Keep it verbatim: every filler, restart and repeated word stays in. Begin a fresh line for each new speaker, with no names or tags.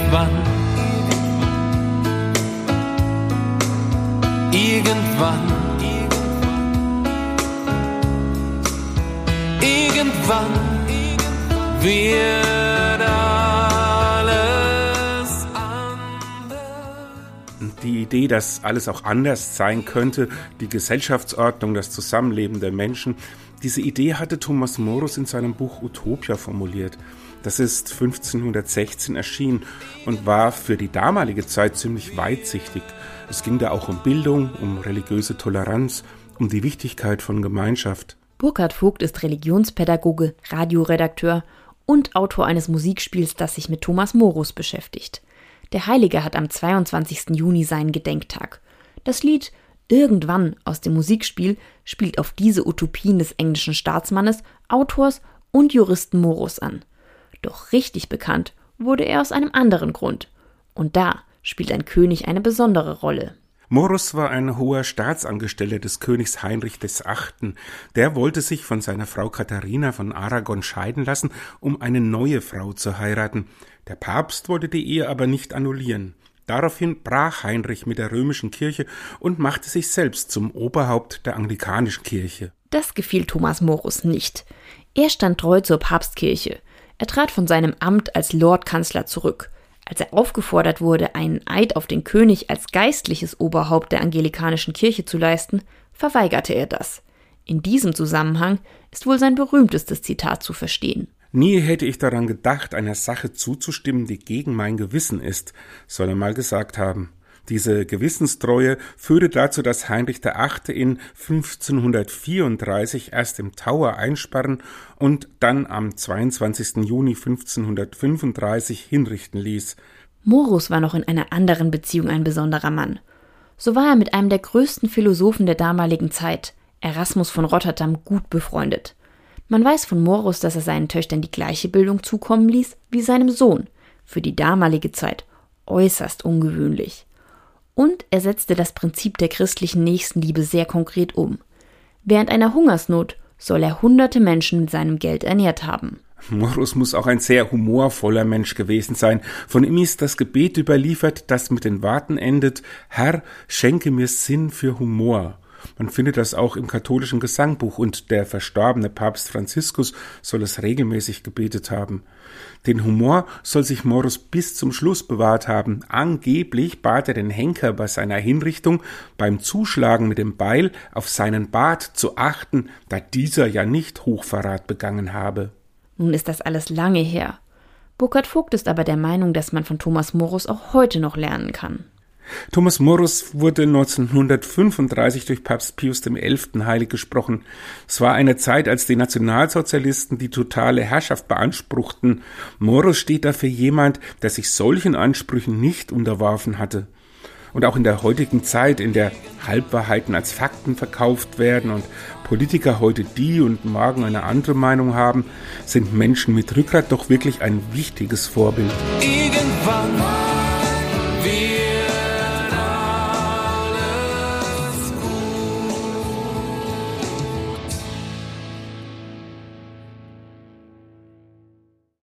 Irgendwann, irgendwann, irgendwann wird alles anders.
Die Idee, dass alles auch anders sein könnte, die Gesellschaftsordnung, das Zusammenleben der Menschen, diese Idee hatte Thomas Morus in seinem Buch Utopia formuliert. Das ist fünfzehnhundertsechzehn erschienen und war für die damalige Zeit ziemlich weitsichtig. Es ging da auch um Bildung, um religiöse Toleranz, um die Wichtigkeit von Gemeinschaft.
Burkhard Vogt ist Religionspädagoge, Radioredakteur und Autor eines Musikspiels, das sich mit Thomas Morus beschäftigt. Der Heilige hat am zweiundzwanzigsten Juni seinen Gedenktag. Das Lied Irgendwann aus dem Musikspiel spielt auf diese Utopien des englischen Staatsmannes, Autors und Juristen Morus an. Doch richtig bekannt wurde er aus einem anderen Grund. Und da spielt ein König eine besondere Rolle.
Morus war ein hoher Staatsangestellter des Königs Heinrich der Achte. Der wollte sich von seiner Frau Katharina von Aragon scheiden lassen, um eine neue Frau zu heiraten. Der Papst wollte die Ehe aber nicht annullieren. Daraufhin brach Heinrich mit der römischen Kirche und machte sich selbst zum Oberhaupt der anglikanischen Kirche.
Das gefiel Thomas Morus nicht. Er stand treu zur Papstkirche. Er trat von seinem Amt als Lordkanzler zurück. Als er aufgefordert wurde, einen Eid auf den König als geistliches Oberhaupt der anglikanischen Kirche zu leisten, verweigerte er das. In diesem Zusammenhang ist wohl sein berühmtestes Zitat zu verstehen.
Nie hätte ich daran gedacht, einer Sache zuzustimmen, die gegen mein Gewissen ist, soll er mal gesagt haben. Diese Gewissenstreue führte dazu, dass Heinrich der Achte ihn fünfzehnhundertvierunddreißig erst im Tower einsperren und dann am zweiundzwanzigsten Juni fünfzehnhundertfünfunddreißig hinrichten ließ.
Morus war noch in einer anderen Beziehung ein besonderer Mann. So war er mit einem der größten Philosophen der damaligen Zeit, Erasmus von Rotterdam, gut befreundet. Man weiß von Morus, dass er seinen Töchtern die gleiche Bildung zukommen ließ wie seinem Sohn, für die damalige Zeit äußerst ungewöhnlich. Und er setzte das Prinzip der christlichen Nächstenliebe sehr konkret um. Während einer Hungersnot soll er hunderte Menschen mit seinem Geld ernährt haben.
Morus muss auch ein sehr humorvoller Mensch gewesen sein. Von ihm ist das Gebet überliefert, das mit den Worten endet: Herr, schenke mir Sinn für Humor. Man findet das auch im katholischen Gesangbuch und der verstorbene Papst Franziskus soll es regelmäßig gebetet haben. Den Humor soll sich Morus bis zum Schluss bewahrt haben. Angeblich bat er den Henker bei seiner Hinrichtung beim Zuschlagen mit dem Beil auf seinen Bart zu achten, da dieser ja nicht Hochverrat begangen habe.
Nun ist das alles lange her. Burkhard Vogt ist aber der Meinung, dass man von Thomas Morus auch heute noch lernen kann.
Thomas Morus wurde neunzehnhundertfünfunddreißig durch Papst Pius der Elfte heilig gesprochen. Es war eine Zeit, als die Nationalsozialisten die totale Herrschaft beanspruchten. Morus steht dafür jemand, der sich solchen Ansprüchen nicht unterworfen hatte. Und auch in der heutigen Zeit, in der Halbwahrheiten als Fakten verkauft werden und Politiker heute die und morgen eine andere Meinung haben, sind Menschen mit Rückgrat doch wirklich ein wichtiges Vorbild.
Irgendwann wird